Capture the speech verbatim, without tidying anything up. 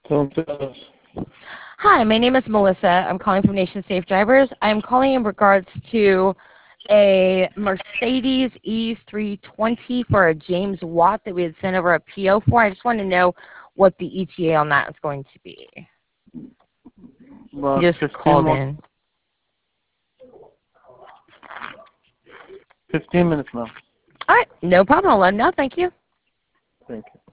Phone sales. Hi, my name is Melissa. I'm calling from Nation Safe Drivers. I'm calling in regards to a Mercedes E three twenty for a James Watt that we had sent over a P O for. I just want to know what the E T A on that is going to be. About You just called more, in. fifteen minutes now. All right, no problem. I'll let him know. Thank you. Thank you.